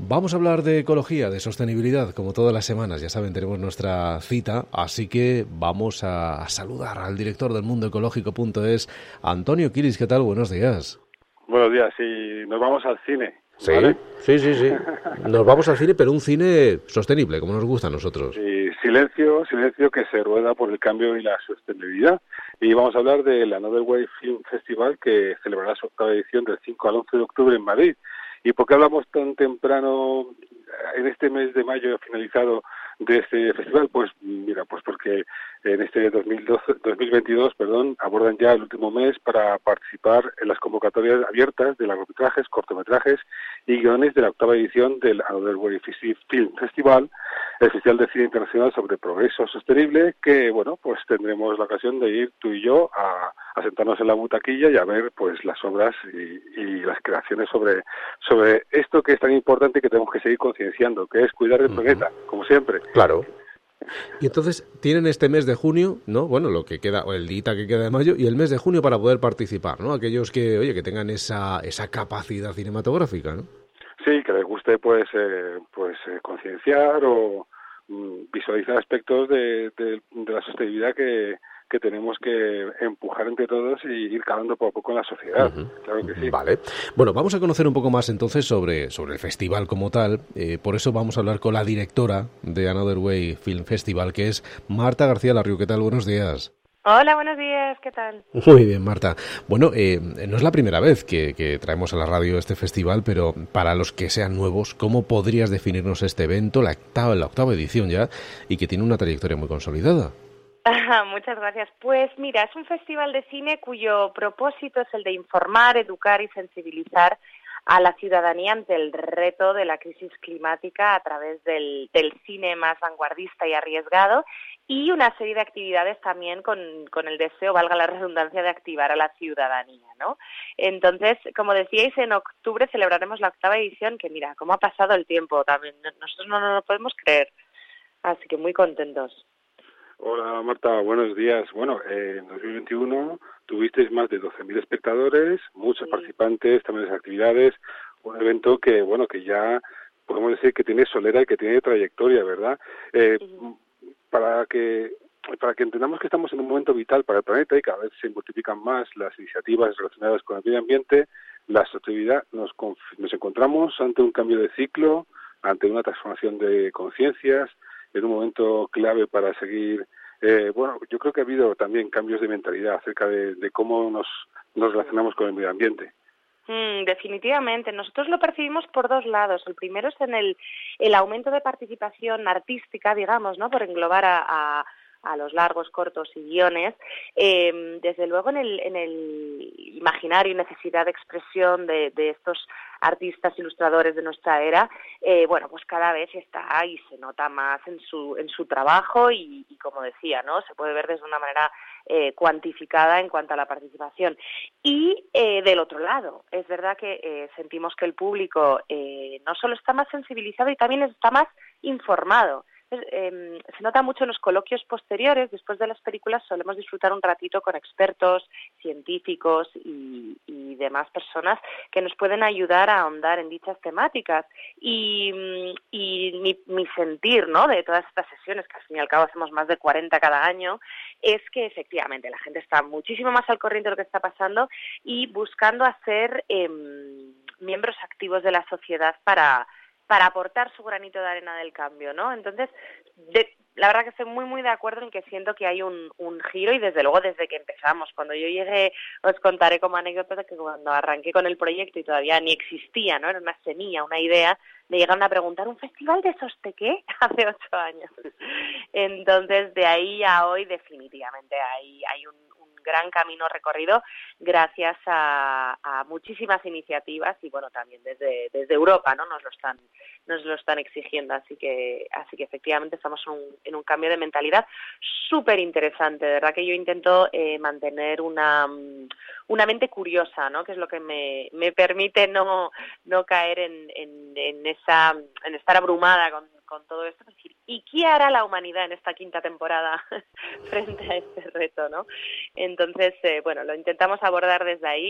Vamos a hablar de ecología, de sostenibilidad, como todas las semanas. Ya saben, tenemos nuestra cita, así que vamos a saludar al director del mundoecológico.es, Antonio Quiris. ¿Qué tal? Buenos días. Buenos días, y nos vamos al cine, Sí, ¿vale? sí. Nos vamos al cine, pero un cine sostenible, como nos gusta a nosotros. Y silencio que se rueda por el cambio y la sostenibilidad. Y vamos a hablar del Another Way Film Festival, que celebrará su octava edición del 5 al 11 de octubre en Madrid. ¿Y por qué hablamos tan temprano, en este mes de mayo finalizado, de este festival? Pues mira, pues porque en este 2022, abordan ya el último mes para participar en las convocatorias abiertas de largometrajes, cortometrajes y guiones de la octava edición del Another Way Film Festival, el Festival de Cine Internacional sobre Progreso Sostenible, que, bueno, pues tendremos la ocasión de ir tú y yo a sentarnos en la butaquilla y a ver, pues, las obras y las creaciones sobre esto que es tan importante y que tenemos que seguir concienciando, que es cuidar el planeta, como siempre. Claro. Y entonces tienen este mes de junio, ¿no? Bueno, lo que queda, o el día que queda de mayo, y el mes de junio para poder participar, ¿no? Aquellos que, oye, que tengan esa capacidad cinematográfica, ¿no? Sí, que les guste, pues, concienciar o visualizar aspectos de la sostenibilidad que tenemos que empujar entre todos y ir calando poco a poco en la sociedad. Claro que sí. Vale. Bueno, vamos a conocer un poco más entonces sobre el festival como tal. Por eso vamos a hablar con la directora de Another Way Film Festival, que es Marta García Larriu. ¿Qué tal? Buenos días. Hola, buenos días, ¿qué tal? Muy bien, Marta. Bueno, no es la primera vez que traemos a la radio este festival, pero para los que sean nuevos, ¿cómo podrías definirnos este evento, la octava edición ya, y que tiene una trayectoria muy consolidada? Muchas gracias. Pues mira, es un festival de cine cuyo propósito es el de informar, educar y sensibilizar a la ciudadanía ante el reto de la crisis climática a través del cine más vanguardista y arriesgado, y una serie de actividades también con el deseo, valga la redundancia, de activar a la ciudadanía, ¿no? Entonces, como decíais, en octubre celebraremos la octava edición, que mira, cómo ha pasado el tiempo también. Nosotros no nos lo podemos creer, así que muy contentos. Hola Marta, buenos días. Bueno, en 2021 tuvisteis más de 12.000 espectadores, muchos participantes, también las actividades, un evento que, bueno, que ya podemos decir que tiene solera y que tiene trayectoria, ¿verdad? Para que entendamos que estamos en un momento vital para el planeta y cada vez se multiplican más las iniciativas relacionadas con el medio ambiente, la sostenibilidad, nos encontramos ante un cambio de ciclo, ante una transformación de conciencias, en un momento clave para seguir. Bueno, yo creo que ha habido también cambios de mentalidad acerca de cómo nos relacionamos con el medio ambiente. Definitivamente. Nosotros lo percibimos por dos lados. El primero es en el aumento de participación artística, digamos, ¿no? Por englobar a los largos, cortos y guiones. Desde luego en el imaginario y necesidad de expresión de estos artistas ilustradores de nuestra era, bueno, pues cada vez está y se nota más en su trabajo y como decía, ¿no? Se puede ver desde una manera cuantificada en cuanto a la participación. Y del otro lado, es verdad que sentimos que el público no solo está más sensibilizado y también está más informado. Se nota mucho en los coloquios posteriores. Después de las películas solemos disfrutar un ratito con expertos, científicos y demás personas que nos pueden ayudar a ahondar en dichas temáticas. Y mi sentir, ¿no?, de todas estas sesiones, que al fin y al cabo hacemos más de 40 cada año, es que efectivamente la gente está muchísimo más al corriente de lo que está pasando y buscando hacer miembros activos de la sociedad para aportar su granito de arena del cambio, ¿no? Entonces, la verdad que estoy muy, muy de acuerdo en que siento que hay un giro y desde luego desde que empezamos. Cuando yo llegué, os contaré como anécdota que cuando arranqué con el proyecto y todavía ni existía, ¿no? Era una semilla, una idea, me llegaron a preguntar, ¿un festival de soste qué? Hace 8 años. Entonces, de ahí a hoy definitivamente hay un gran camino recorrido gracias a muchísimas iniciativas y bueno, también desde Europa, ¿no? Nos lo están exigiendo, así que efectivamente estamos en un cambio de mentalidad súper interesante. De verdad que yo intento mantener una mente curiosa, ¿no? Que es lo que me permite no caer en estar abrumada con todo esto, es decir, ¿y qué hará la humanidad en esta quinta temporada frente a este reto, ¿no? Entonces, bueno, lo intentamos abordar desde ahí,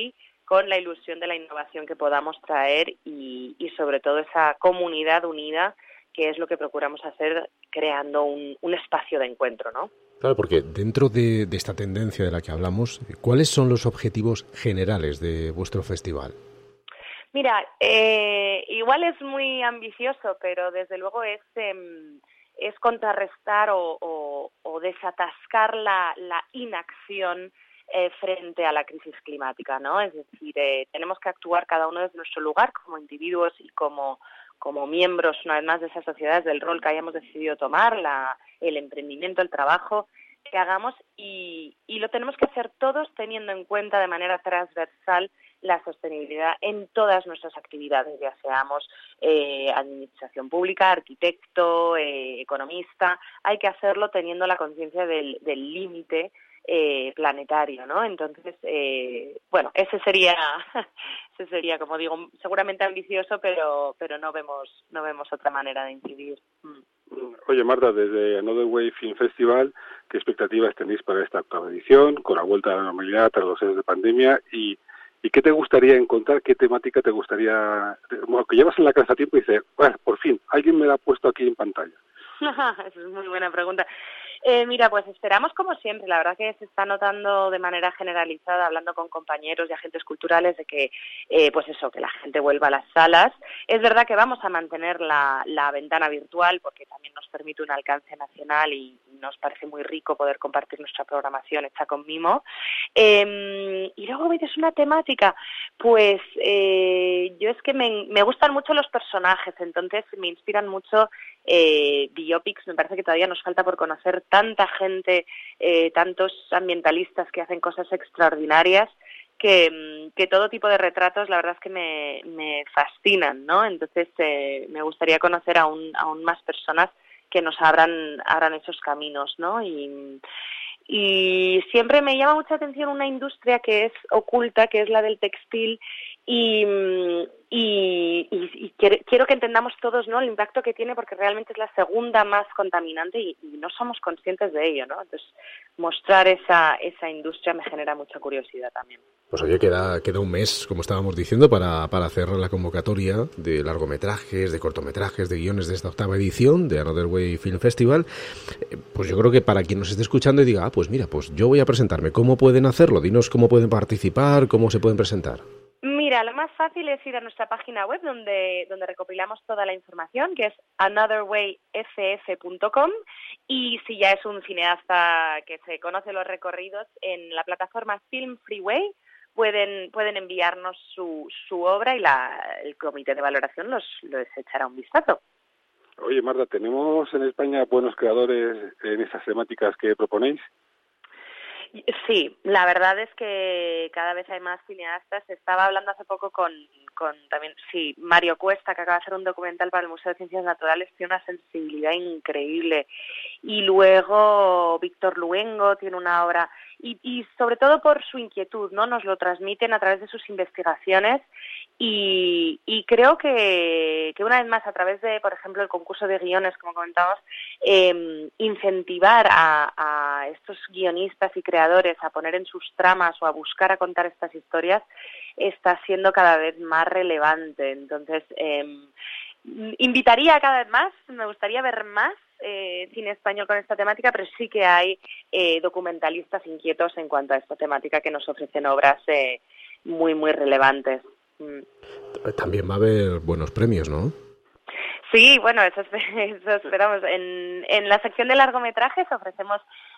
con la ilusión de la innovación que podamos traer y sobre todo esa comunidad unida, que es lo que procuramos hacer creando un espacio de encuentro, ¿no? Claro, porque dentro de esta tendencia de la que hablamos, ¿cuáles son los objetivos generales de vuestro festival? Mira, igual es muy ambicioso, pero desde luego es contrarrestar o desatascar la inacción frente a la crisis climática, ¿no? Es decir, tenemos que actuar cada uno desde nuestro lugar como individuos y como miembros, una vez más, de esas sociedades, del rol que hayamos decidido tomar, el emprendimiento, el trabajo que hagamos, y lo tenemos que hacer todos teniendo en cuenta de manera transversal la sostenibilidad en todas nuestras actividades, ya seamos administración pública, arquitecto, economista. Hay que hacerlo teniendo la conciencia del límite planetario, ¿no? Entonces, bueno, ese sería, como digo, seguramente ambicioso, pero no vemos otra manera de incidir. Oye, Marta, desde Another Way Film Festival, ¿qué expectativas tenéis para esta octava edición, con la vuelta a la normalidad tras 2 años de pandemia? ¿Y qué te gustaría encontrar, qué temática te gustaría, bueno, que llevas en la cabeza a tiempo y dices, bueno, por fin, alguien me la ha puesto aquí en pantalla? Esa es muy buena pregunta. Mira, pues esperamos como siempre. La verdad que se está notando de manera generalizada, hablando con compañeros y agentes culturales, de que, pues eso, que la gente vuelva a las salas. Es verdad que vamos a mantener la ventana virtual porque también nos permite un alcance nacional y nos parece muy rico poder compartir nuestra programación hecha con mimo. Y luego, ¿ves una temática? Pues yo es que me gustan mucho los personajes, entonces me inspiran mucho biopics. Me parece que todavía nos falta por conocer tanta gente, tantos ambientalistas que hacen cosas extraordinarias, que todo tipo de retratos la verdad es que me fascinan, ¿no? Entonces me gustaría conocer aún más personas que nos abran esos caminos, ¿no? Y siempre me llama mucha atención una industria que es oculta, que es la del textil, y quiero que entendamos todos, ¿no?, el impacto que tiene, porque realmente es la segunda más contaminante y no somos conscientes de ello, ¿no? Entonces, mostrar esa industria me genera mucha curiosidad también. Pues oye, queda un mes, como estábamos diciendo, para hacer la convocatoria de largometrajes, de cortometrajes, de guiones de esta octava edición de Another Way Film Festival. Pues yo creo que para quien nos esté escuchando y diga, pues mira, pues yo voy a presentarme, ¿cómo pueden hacerlo? Dinos cómo pueden participar, cómo se pueden presentar. Mira, lo más fácil es ir a nuestra página web donde recopilamos toda la información, que es anotherwayff.com, y si ya es un cineasta que se conoce los recorridos, en la plataforma Film Freeway pueden enviarnos su obra y el comité de valoración les echará un vistazo. Oye, Marta, ¿tenemos en España buenos creadores en esas temáticas que proponéis? Sí, la verdad es que cada vez hay más cineastas. Estaba hablando hace poco con también, sí, Mario Cuesta, que acaba de hacer un documental para el Museo de Ciencias Naturales, tiene una sensibilidad increíble. Y luego Víctor Luengo tiene una obra, y sobre todo por su inquietud, ¿no? Nos lo transmiten a través de sus investigaciones, y creo que una vez más, a través de, por ejemplo, el concurso de guiones, como comentábamos, incentivar a estos guionistas y creadores a poner en sus tramas o a buscar a contar estas historias está siendo cada vez más relevante. Entonces, invitaría cada vez más, me gustaría ver más cine español con esta temática, pero sí que hay documentalistas inquietos en cuanto a esta temática que nos ofrecen obras muy, muy relevantes. También va a haber buenos premios, ¿no? Sí, bueno, eso esperamos. En la sección de largometrajes ofrecemos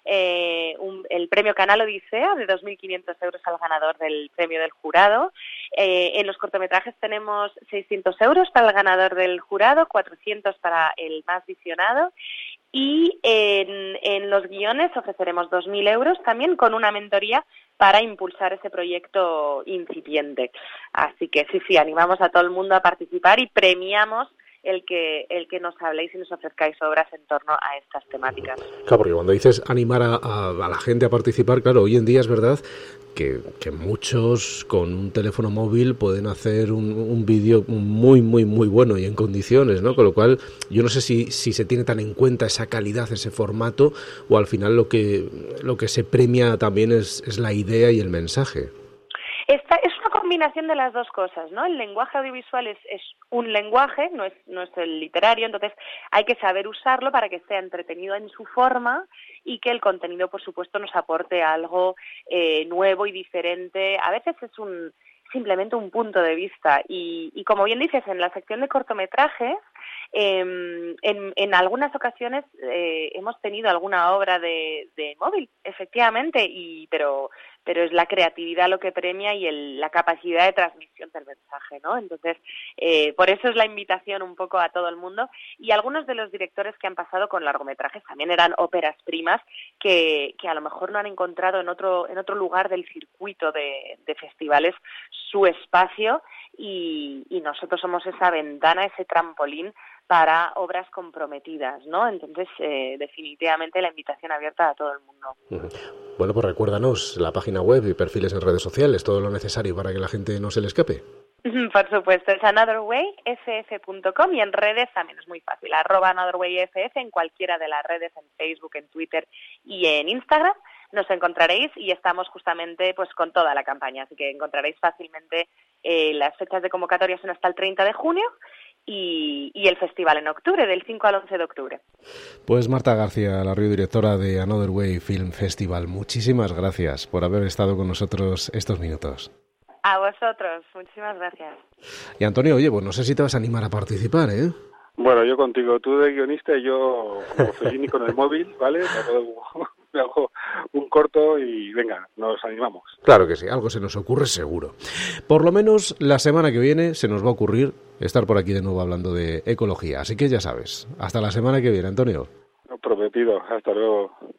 el premio Canal Odisea de 2.500 euros al ganador del premio del jurado. En los cortometrajes tenemos 600 euros para el ganador del jurado, 400 para el más visionado. Y en los guiones ofreceremos 2.000 euros también con una mentoría para impulsar ese proyecto incipiente. Así que sí, animamos a todo el mundo a participar y premiamos el que nos habléis y nos ofrezcáis obras en torno a estas temáticas. Claro, porque cuando dices animar a la gente a participar, claro, hoy en día es verdad que muchos con un teléfono móvil pueden hacer un vídeo muy, muy, muy bueno y en condiciones, ¿no? Con lo cual, yo no sé si se tiene tan en cuenta esa calidad, ese formato, o al final lo que se premia también es la idea y el mensaje. Esta es una combinación de las dos cosas, ¿no? El lenguaje audiovisual es un lenguaje, no es el literario, entonces hay que saber usarlo para que sea entretenido en su forma y que el contenido, por supuesto, nos aporte algo nuevo y diferente. A veces es simplemente un punto de vista y como bien dices, en la sección de cortometrajes, en algunas ocasiones hemos tenido alguna obra de móvil, efectivamente, pero es la creatividad lo que premia y la capacidad de transmisión del mensaje, ¿no? Entonces, por eso es la invitación un poco a todo el mundo. Y algunos de los directores que han pasado con largometrajes también eran óperas primas que a lo mejor no han encontrado en otro lugar del circuito de festivales su espacio y nosotros somos esa ventana, ese trampolín para obras comprometidas, ¿no? Entonces, definitivamente la invitación abierta a todo el mundo. Bueno, pues recuérdanos la página web y perfiles en redes sociales, todo lo necesario para que la gente no se le escape. Por supuesto, es anotherwayff.com y en redes también es muy fácil, @anotherwayff en cualquiera de las redes, en Facebook, en Twitter y en Instagram. Nos encontraréis y estamos justamente pues con toda la campaña, así que encontraréis fácilmente las fechas de convocatoria son hasta el 30 de junio y el festival en octubre, del 5 al 11 de octubre. Pues Marta García, la directora de Another Way Film Festival, muchísimas gracias por haber estado con nosotros estos minutos. A vosotros, muchísimas gracias. Y Antonio, oye, pues no sé si te vas a animar a participar, ¿eh? Bueno, yo contigo, tú de guionista y yo como Fellini con el móvil, ¿vale? Me hago un corto y venga, nos animamos. Claro que sí, algo se nos ocurre seguro. Por lo menos la semana que viene se nos va a ocurrir estar por aquí de nuevo hablando de ecología. Así que ya sabes, hasta la semana que viene, Antonio. Prometido, hasta luego.